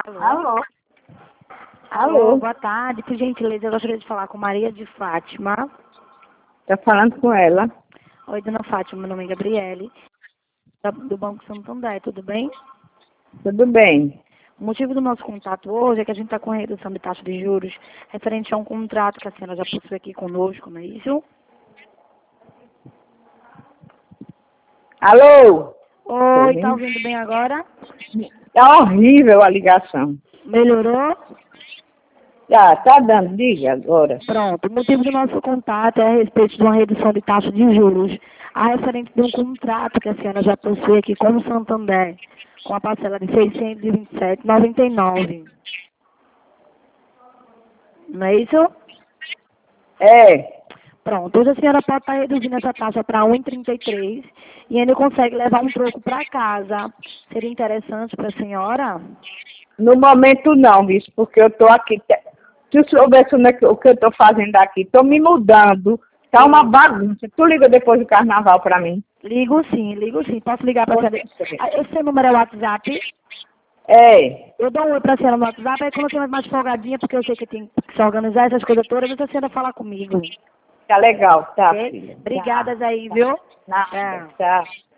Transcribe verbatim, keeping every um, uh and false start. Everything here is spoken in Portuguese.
Alô? Alô, boa tarde. Por gentileza, eu gostaria de falar com Maria de Fátima. Tá falando com ela. Oi, dona Fátima, meu nome é Gabriele, da- do Banco Santander, tudo bem? Tudo bem. O motivo do nosso contato hoje é que a gente está com redução de taxa de juros referente a um contrato que a senhora já possui aqui conosco, não é isso? Alô? Oi, tá ouvindo? ouvindo bem agora? Tá horrível a ligação. Melhorou? Tá, tá dando, diga agora. Pronto. O motivo do nosso contato é a respeito de uma redução de taxa de juros, a referente de um contrato que a senhora já possui aqui com o Santander, com a parcela de seiscentos e vinte e sete reais e noventa e nove centavos. Não é isso? É, Pronto. Hoje a senhora pode estar reduzindo essa taxa para um vírgula trinta e três e ainda consegue levar um troco para casa. Seria interessante para a senhora? no momento não, bicho, porque eu tô aqui. Se eu soubesse onde é que- o que eu tô fazendo aqui, tô me mudando. Tá uma bagunça. Tu liga depois do carnaval pra mim. Ligo sim, ligo sim. Posso ligar para a senhora? Você- Ah, esse seu número é o WhatsApp? É, Eu dou um oi pra senhora no WhatsApp, aí quando eu tiver mais folgadinha, porque eu sei que tem que se organizar essas coisas todas, deixa a senhora falar comigo. tá legal, tá, Ok? filha. Obrigada Tá, aí, viu? nada, Tchau. tá.